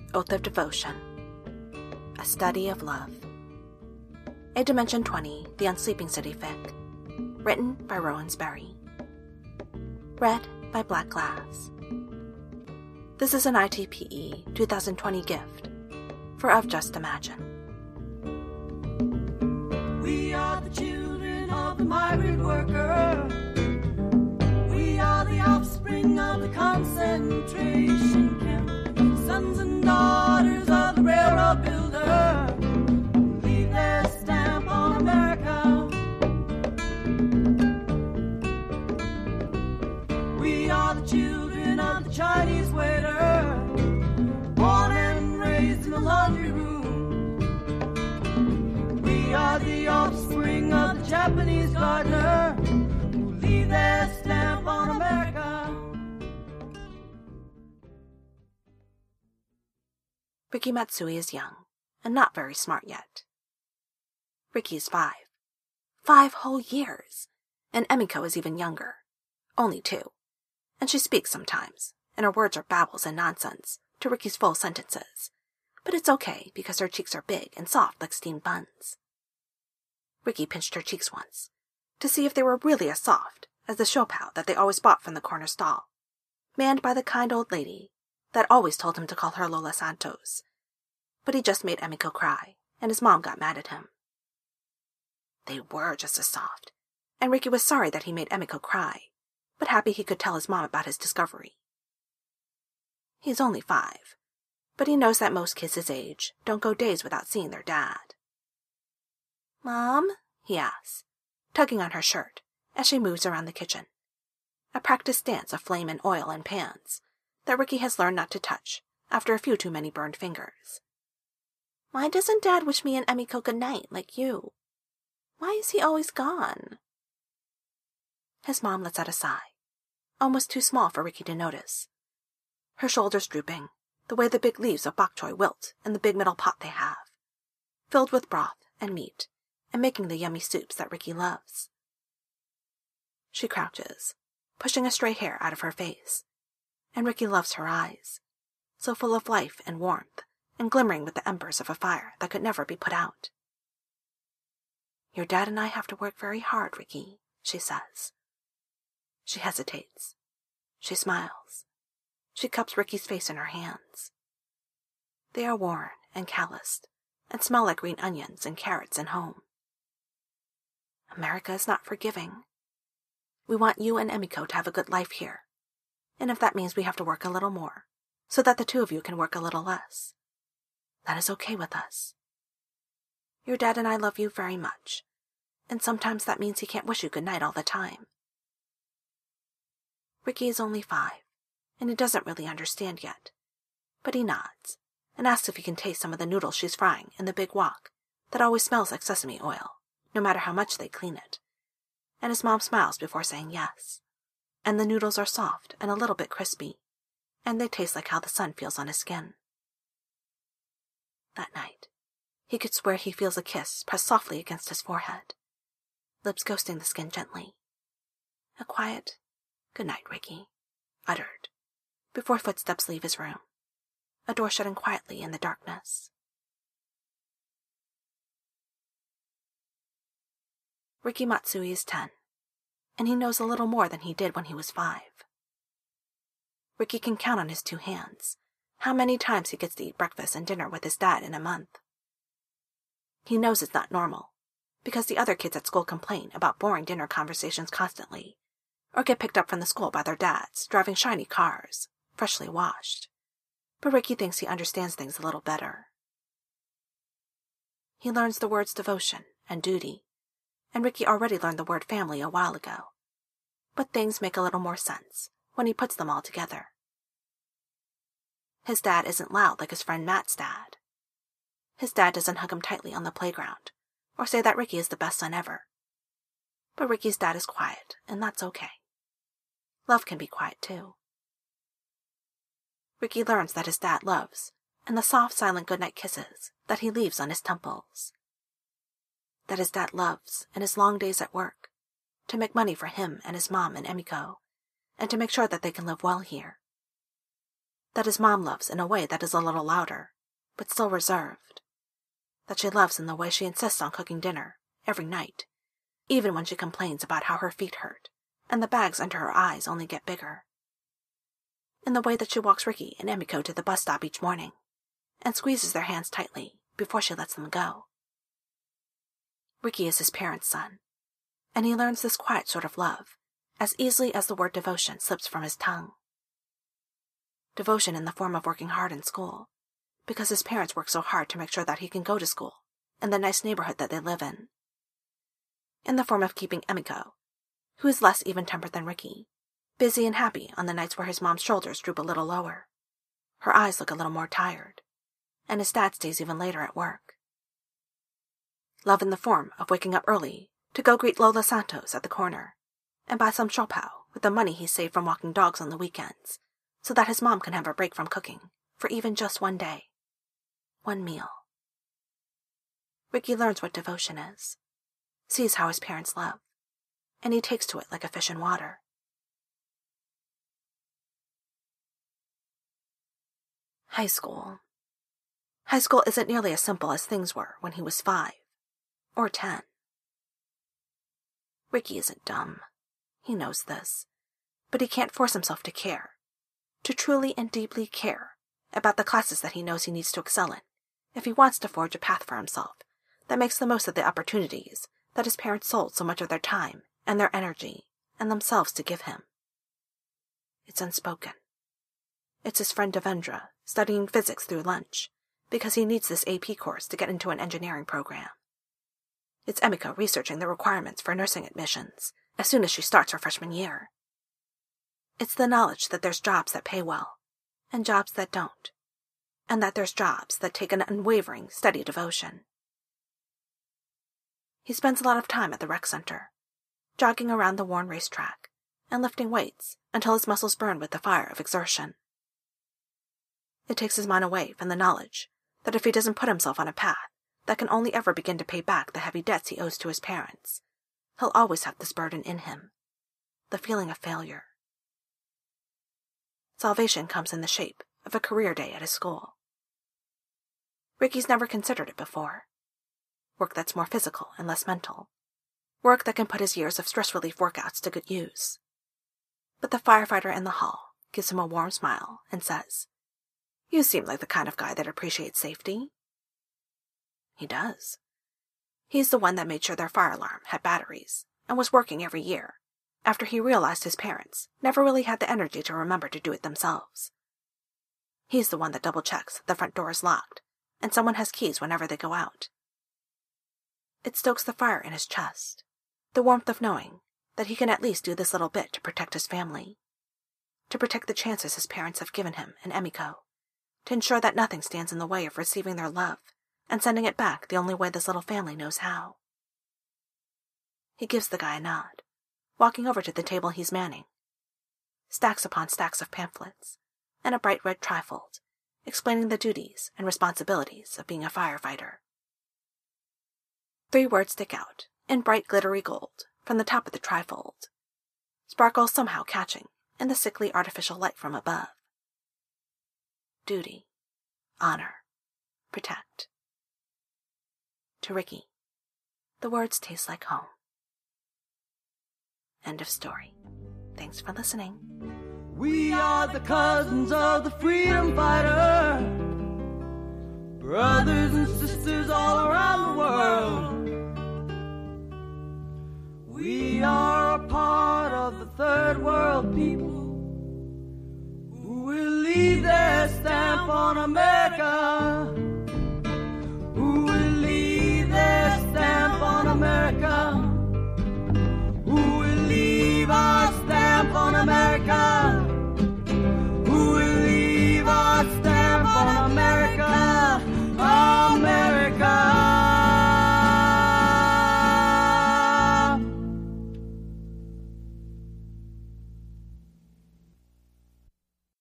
Oath of Devotion. A Study of Love. A Dimension 20, The Unsleeping City Fic. Written by Rowan Sperry. Read by Black Glass. This is an ITPE 2020 gift for Of Just Imagine. We are the children of the migrant worker. We are the offspring of the concentration camp. Sons and daughters of the railroad builder. Leave their stamp on America. We are the children of the Chinese waiter. Born and raised in the laundry room. We are the offspring of the Japanese gardener who leave their stamp on America. Riki Matsui is young, and not very smart yet. Riki is 5. 5 whole years! And Emiko is even younger. Only 2. And she speaks sometimes, and her words are babbles and nonsense to Riki's full sentences. But it's okay, because her cheeks are big and soft like steamed buns. Riki pinched her cheeks once, to see if they were really as soft as the siopao that they always bought from the corner stall, manned by the kind old lady that always told him to call her Lola Santos. But he just made Emiko cry, and his mom got mad at him. They were just as soft, and Riki was sorry that he made Emiko cry, but happy he could tell his mom about his discovery. He's only 5, but he knows that most kids his age don't go days without seeing their dad. "Mom?" he asks, tugging on her shirt as she moves around the kitchen, a practiced dance of flame and oil and pans that Riki has learned not to touch after a few too many burned fingers. "Why doesn't Dad wish me and Emiko good night like you? Why is he always gone?" His mom lets out a sigh, almost too small for Riki to notice. Her shoulders drooping, the way the big leaves of bok choy wilt in the big metal pot they have, filled with broth and meat, and making the yummy soups that Riki loves. She crouches, pushing a stray hair out of her face, and Riki loves her eyes, so full of life and warmth, and glimmering with the embers of a fire that could never be put out. "Your dad and I have to work very hard, Riki," she says. She hesitates. She smiles. She cups Riki's face in her hands. They are worn and calloused, and smell like green onions and carrots and home. America is not forgiving. We want you and Emiko to have a good life here, and if that means we have to work a little more, so that the two of you can work a little less, that is okay with us. Your dad and I love you very much, and sometimes that means he can't wish you good night all the time." Riki is only 5, and he doesn't really understand yet, but he nods and asks if he can taste some of the noodles she's frying in the big wok that always smells like sesame oil, no matter how much they clean it, and his mom smiles before saying yes, and the noodles are soft and a little bit crispy, and they taste like how the sun feels on his skin. That night, he could swear he feels a kiss pressed softly against his forehead, lips ghosting the skin gently. A quiet, "Good night, Riki," uttered, before footsteps leave his room, a door shutting quietly in the darkness. Riki Matsui is 10, and he knows a little more than he did when he was 5. Riki can count on his 2 hands how many times he gets to eat breakfast and dinner with his dad in a month. He knows it's not normal, because the other kids at school complain about boring dinner conversations constantly, or get picked up from the school by their dads, driving shiny cars, freshly washed. But Riki thinks he understands things a little better. He learns the words devotion and duty, and Riki already learned the word family a while ago, but things make a little more sense when he puts them all together. His dad isn't loud like his friend Matt's dad. His dad doesn't hug him tightly on the playground, or say that Riki is the best son ever. But Riki's dad is quiet, and that's okay. Love can be quiet too. Riki learns that his dad loves, and the soft, silent goodnight kisses that he leaves on his temples. That his dad loves, in his long days at work, to make money for him and his mom and Emiko, and to make sure that they can live well here. that his mom loves in a way that is a little louder, but still reserved. That she loves in the way she insists on cooking dinner every night, even when she complains about how her feet hurt and the bags under her eyes only get bigger. In the way that she walks Ricky and Emiko to the bus stop each morning and squeezes their hands tightly before she lets them go. Ricky is his parents' son, and he learns this quiet sort of love as easily as the word devotion slips from his tongue. Devotion in the form of working hard in school, because his parents work so hard to make sure that he can go to school in the nice neighborhood that they live in. In the form of keeping Emiko, who is less even-tempered than Ricky, busy and happy on the nights where his mom's shoulders droop a little lower, her eyes look a little more tired, and his dad stays even later at work. Love in the form of waking up early to go greet Lola Santos at the corner and buy some siopao with the money he saved from walking dogs on the weekends, so that his mom can have a break from cooking for even just one day, one meal. Ricky learns what devotion is, sees how his parents love, and he takes to it like a fish in water. High school. High school isn't nearly as simple as things were when he was 5 or 10. Ricky isn't dumb. He knows this, but he can't force himself to care, to truly and deeply care about the classes that he knows he needs to excel in if he wants to forge a path for himself that makes the most of the opportunities that his parents sold so much of their time and their energy and themselves to give him. It's unspoken. It's his friend Devendra studying physics through lunch because he needs this AP course to get into an engineering program. It's Emiko researching the requirements for nursing admissions as soon as she starts her freshman year. It's the knowledge that there's jobs that pay well and jobs that don't, and that there's jobs that take an unwavering, steady devotion. He spends a lot of time at the rec center, jogging around the worn racetrack and lifting weights until his muscles burn with the fire of exertion. It takes his mind away from the knowledge that if he doesn't put himself on a path that can only ever begin to pay back the heavy debts he owes to his parents, he'll always have this burden in him, the feeling of failure. Salvation comes in the shape of a career day at his school. Ricky's never considered it before. Work that's more physical and less mental. Work that can put his years of stress relief workouts to good use. But the firefighter in the hall gives him a warm smile and says, "You seem like the kind of guy that appreciates safety." He does. He's the one that made sure their fire alarm had batteries and was working every year, after he realized his parents never really had the energy to remember to do it themselves. He's the one that double-checks the front door is locked and someone has keys whenever they go out. It stokes the fire in his chest, the warmth of knowing that he can at least do this little bit to protect his family, to protect the chances his parents have given him and Emiko, to ensure that nothing stands in the way of receiving their love and sending it back the only way this little family knows how. He gives the guy a nod, walking over to the table he's manning. Stacks upon stacks of pamphlets, and a bright red trifold, explaining the duties and responsibilities of being a firefighter. 3 words stick out, in bright glittery gold, from the top of the trifold, sparkles somehow catching in the sickly artificial light from above. Duty, honor, protect. To Ricky, the words taste like home. End of story. Thanks for listening. We are the cousins of the freedom fighter, brothers and sisters all around the world. We are a part of the third world people who will leave their stamp on America.